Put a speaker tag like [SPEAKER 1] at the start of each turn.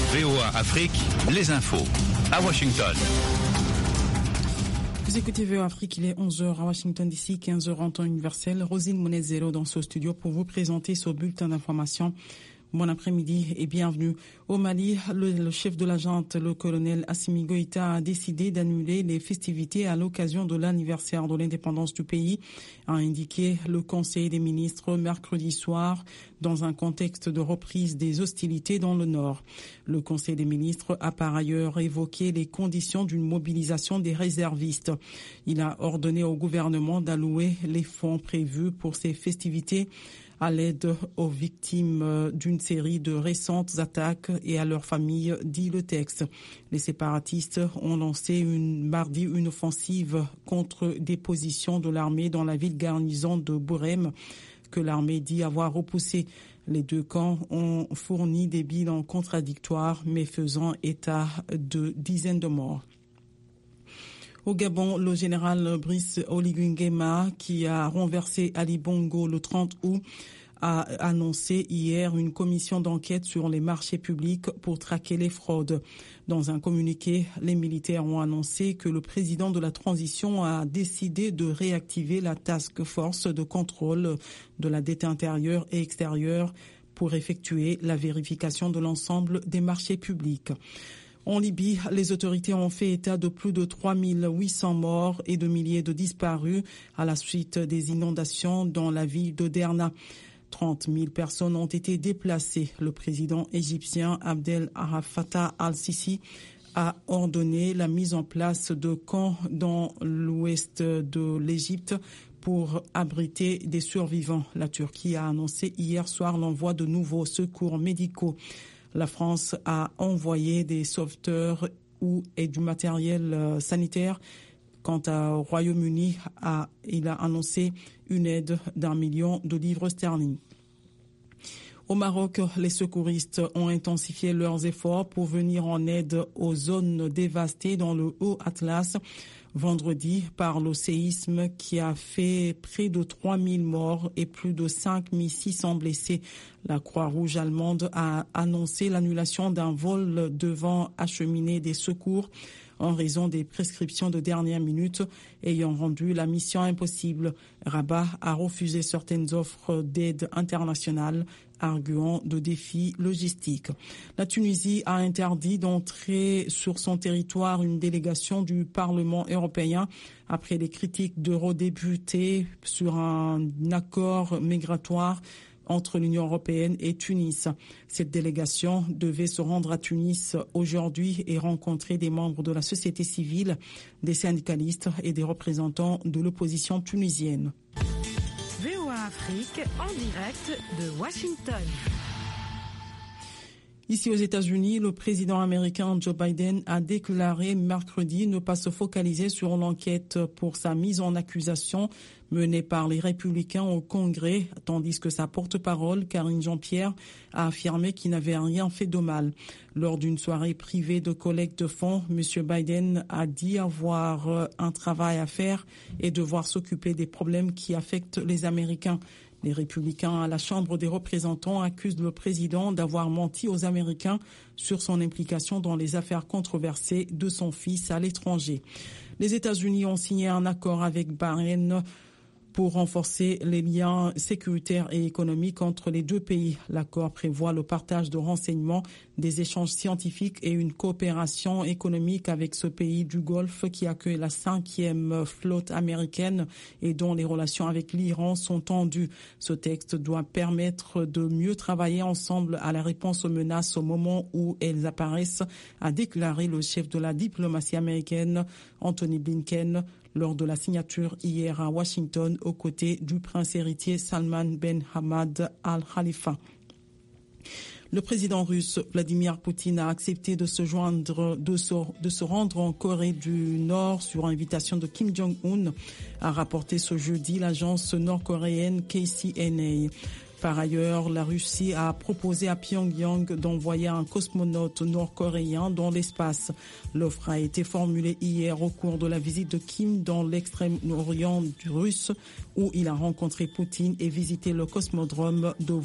[SPEAKER 1] VOA Afrique, les infos. À Washington.
[SPEAKER 2] Vous écoutez VOA Afrique, il est 11h à Washington DC, 15h en temps universel. Rosine Monnet-Zéro dans ce studio pour vous présenter ce bulletin d'information. Bon après-midi et bienvenue. Au Mali, le chef de la junte, le colonel Assimi Goïta, a décidé d'annuler les festivités à l'occasion de l'anniversaire de l'indépendance du pays, a indiqué le Conseil des ministres mercredi soir dans un contexte de reprise des hostilités dans le Nord. Le Conseil des ministres a par ailleurs évoqué les conditions d'une mobilisation des réservistes. Il a ordonné au gouvernement d'allouer les fonds prévus pour ces festivités à l'aide aux victimes d'une série de récentes attaques et à leurs familles, dit le texte. Les séparatistes ont lancé mardi une offensive contre des positions de l'armée dans la ville garnison de Bourem, que l'armée dit avoir repoussé. Les deux camps ont fourni des bilans contradictoires, mais faisant état de dizaines de morts. Au Gabon, le général Brice Oligui Nguema, qui a renversé Ali Bongo le 30 août, a annoncé hier une commission d'enquête sur les marchés publics pour traquer les fraudes. Dans un communiqué, les militaires ont annoncé que le président de la transition a décidé de réactiver la task force de contrôle de la dette intérieure et extérieure pour effectuer la vérification de l'ensemble des marchés publics. En Libye, les autorités ont fait état de plus de 3800 morts et de milliers de disparus à la suite des inondations dans la ville de Derna. 30 000 personnes ont été déplacées. Le président égyptien Abdel Fattah al-Sisi a ordonné la mise en place de camps dans l'ouest de l'Égypte pour abriter des survivants. La Turquie a annoncé hier soir l'envoi de nouveaux secours médicaux. La France a envoyé des sauveteurs et du matériel sanitaire. Quant au Royaume-Uni, il a annoncé une aide d'1 million de livres sterling. Au Maroc, les secouristes ont intensifié leurs efforts pour venir en aide aux zones dévastées dans le Haut-Atlas vendredi par le séisme qui a fait près de 3000 morts et plus de 5600 blessés. La Croix-Rouge allemande a annoncé l'annulation d'un vol devant acheminer des secours en raison des prescriptions de dernière minute ayant rendu la mission impossible. Rabat a refusé certaines offres d'aide internationale, arguant de défis logistiques. La Tunisie a interdit d'entrer sur son territoire une délégation du Parlement européen après les critiques d'eurodéputés sur un accord migratoire entre l'Union européenne et Tunis. Cette délégation devait se rendre à Tunis aujourd'hui et rencontrer des membres de la société civile, des syndicalistes et des représentants de l'opposition tunisienne.
[SPEAKER 3] VOA Afrique en direct de Washington.
[SPEAKER 2] Ici aux États-Unis, le président américain Joe Biden a déclaré mercredi ne pas se focaliser sur l'enquête pour sa mise en accusation menée par les républicains au Congrès, tandis que sa porte-parole, Karine Jean-Pierre, a affirmé qu'il n'avait rien fait de mal. Lors d'une soirée privée de collecte de fonds, M. Biden a dit avoir un travail à faire et devoir s'occuper des problèmes qui affectent les Américains. Les républicains à la Chambre des représentants accusent le président d'avoir menti aux Américains sur son implication dans les affaires controversées de son fils à l'étranger. Les États-Unis ont signé un accord avec Bahreïn pour renforcer les liens sécuritaires et économiques entre les deux pays. L'accord prévoit le partage de renseignements, des échanges scientifiques et une coopération économique avec ce pays du Golfe qui accueille la 5e flotte américaine et dont les relations avec l'Iran sont tendues. Ce texte doit permettre de mieux travailler ensemble à la réponse aux menaces au moment où elles apparaissent, a déclaré le chef de la diplomatie américaine, Anthony Blinken, lors de la signature hier à Washington aux côtés du prince héritier Salman Ben Hamad Al Khalifa. Le président russe Vladimir Poutine a accepté de se rendre en Corée du Nord sur invitation de Kim Jong-un, a rapporté ce jeudi l'agence nord-coréenne KCNA. Par ailleurs, la Russie a proposé à Pyongyang d'envoyer un cosmonaute nord-coréen dans l'espace. L'offre a été formulée hier au cours de la visite de Kim dans l'extrême-orient russe, où il a rencontré Poutine et visité le cosmodrome de